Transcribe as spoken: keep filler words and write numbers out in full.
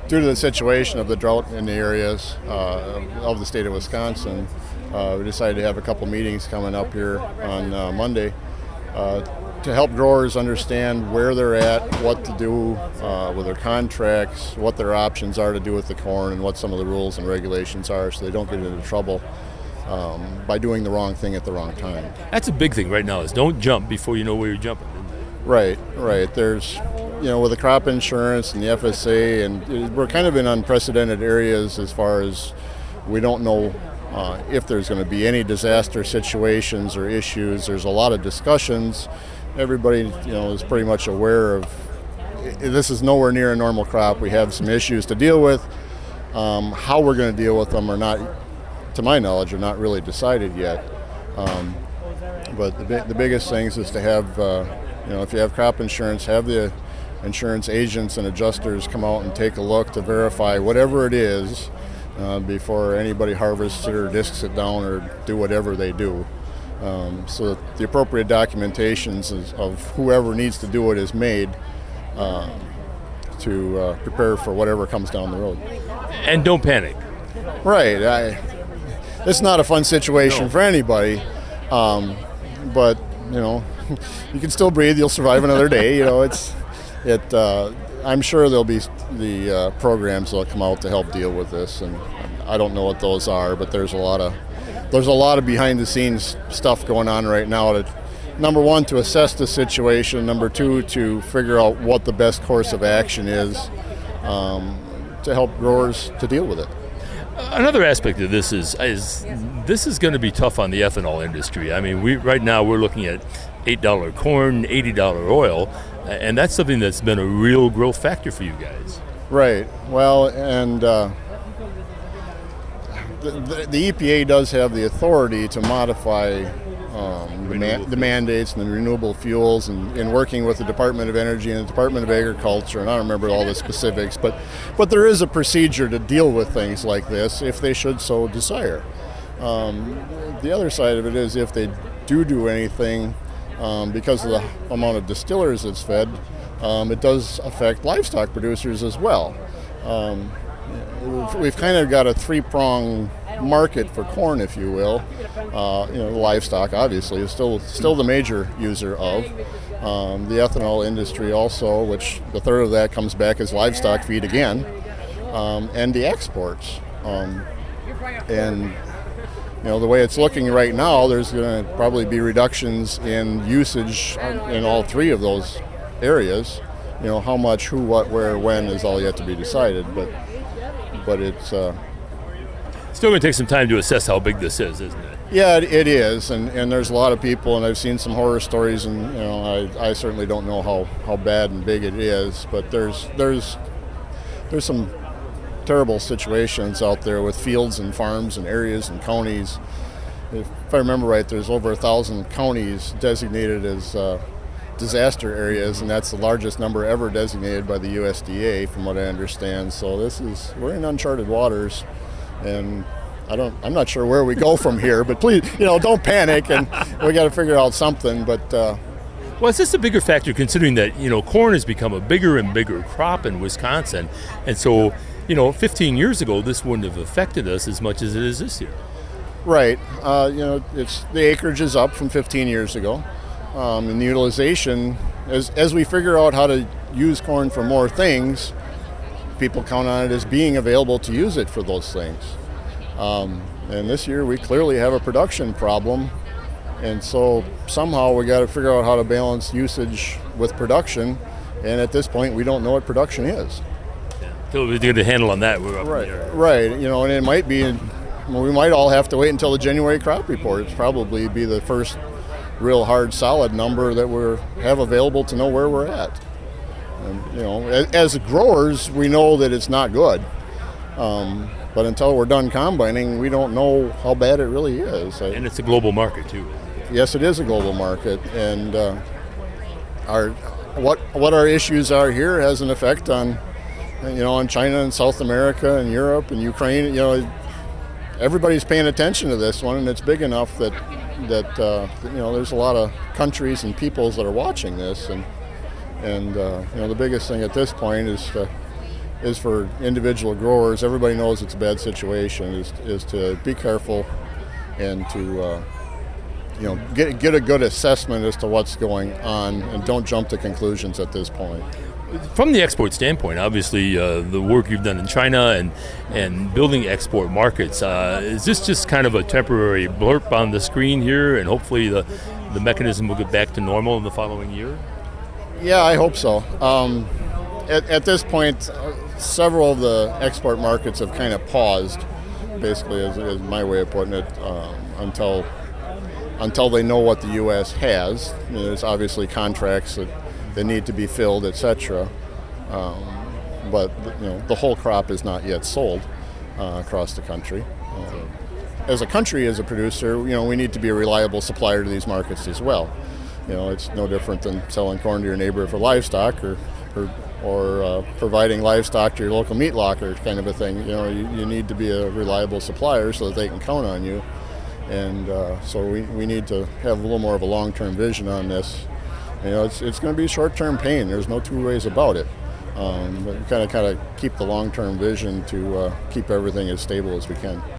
due to the situation of the drought in the areas uh, of the state of Wisconsin, uh, we decided to have a couple meetings coming up here on uh, Monday uh, to help growers understand where they're at, what to do uh, with their contracts, what their options are to do with the corn, and what some of the rules and regulations are so they don't get into trouble um, by doing the wrong thing at the wrong time. That's a big thing right now, is don't jump before you know where you're jumping. Right, right. There's, you know, with the crop insurance and the F S A, and we're kind of in unprecedented areas as far as we don't know uh, if there's going to be any disaster situations or issues. There's a lot of discussions. Everybody, you know, is pretty much aware of this is nowhere near a normal crop. We have some issues to deal with. Um, how we're going to deal with them are not, to my knowledge, are not really decided yet. Um, but the, the biggest things is to have, uh, you know, if you have crop insurance, have the insurance agents and adjusters come out and take a look to verify whatever it is uh, before anybody harvests it or discs it down or do whatever they do. Um, so that the appropriate documentations is, of whoever needs to do it is made uh, to uh, prepare for whatever comes down the road. And don't panic. Right. I, it's not a fun situation No. for anybody, um, but you know, you can still breathe. You'll survive another day. You know, it's it. Uh, I'm sure there'll be the uh, programs that'll come out to help deal with this, and I don't know what those are, but there's a lot of there's a lot of behind-the-scenes stuff going on right now. To number one, to assess the situation. Number two, to figure out what the best course of action is um, to help growers to deal with it. Another aspect of this is is this is going to be tough on the ethanol industry. I mean, we right now we're looking at eight dollar corn, eighty dollar oil, and that's something that's been a real growth factor for you guys. Right. Well, and uh, the, the, the E P A does have the authority to modify um, the, man, the mandates and the renewable fuels, and in working with the Department of Energy and the Department of Agriculture, and I don't remember all the specifics, but, but there is a procedure to deal with things like this if they should so desire. Um, the other side of it is if they do do anything, um, because of the amount of distillers that's fed, um, it does affect livestock producers as well. Um, we've, we've kind of got a three-pronged market for corn, if you will. Uh, you know, livestock obviously is still still the major user of. Um, the ethanol industry also, which the third of that comes back as livestock feed again, um, and the exports. Um, and you know, the way it's looking right now, there's going to probably be reductions in usage in all three of those areas. You know, how much, who, what, where, when is all yet to be decided, but but it's uh, Still going to take some time to assess how big this is, isn't it? yeah, it, it is, and, and there's a lot of people, and I've seen some horror stories, and you know, I, I certainly don't know how, how bad and big it is, but there's there's there's some terrible situations out there with fields and farms and areas and counties. If, if I remember right, there's over a thousand counties designated as uh, disaster areas, and that's the largest number ever designated by the U S D A, from what I understand. So this is we're in uncharted waters, and I don't I'm not sure where we go from here. But please, you know, don't panic, and we got to figure out something. But uh, Well, it's just a bigger factor considering that, you know, corn has become a bigger and bigger crop in Wisconsin, and so, you know, fifteen years ago this wouldn't have affected us as much as it is this year. right, uh, you know, it's the acreage is up from fifteen years ago. Um, and the utilization, as, as we figure out how to use corn for more things, people count on it as being available to use it for those things. Um, and this year we clearly have a production problem, and so somehow we got to figure out how to balance usage with production, and at this point we don't know what production is. Until we get a handle on that, we're up Right, in the air. right, you know, and it might be, well, we might all have to wait until the January crop report. It's probably be the first real hard, solid number that we have available to know where we're at. And, you know, as, as growers, we know that it's not good. Um, but until we're done combining, we don't know how bad it really is. I, And it's a global market too. yes, it is a global market, and uh, our what what our issues are here has an effect on, you know, on China and South America and Europe and Ukraine. You know, everybody's paying attention to this one, and it's big enough that that uh, you know, there's a lot of countries and peoples that are watching this, and and uh, you know, the biggest thing at this point is to is for individual growers. Everybody knows it's a bad situation. Is is to be careful and to uh, you know get get a good assessment as to what's going on, and don't jump to conclusions at this point. From the export standpoint, obviously, uh, the work you've done in China and and building export markets, uh, is this just kind of a temporary blurb on the screen here, and hopefully the the mechanism will get back to normal in the following year? Yeah, I hope so. Um, at, at this point, uh, several of the export markets have kind of paused, basically, is, is my way of putting it, um, until until they know what the U S has. You know, there's obviously contracts that that need to be filled, et cetera. Um, but you know, the whole crop is not yet sold uh, across the country. Uh, as a country, as a producer, you know, we need to be a reliable supplier to these markets as well. You know, it's no different than selling corn to your neighbor for livestock, or or, or uh, providing livestock to your local meat locker, kind of a thing. You know, you, you need to be a reliable supplier so that they can count on you. And uh, so we, we need to have a little more of a long-term vision on this. You know, it's it's going to be short-term pain. There's no two ways about it. Um, but we kind of kind of keep the long-term vision to uh, keep everything as stable as we can.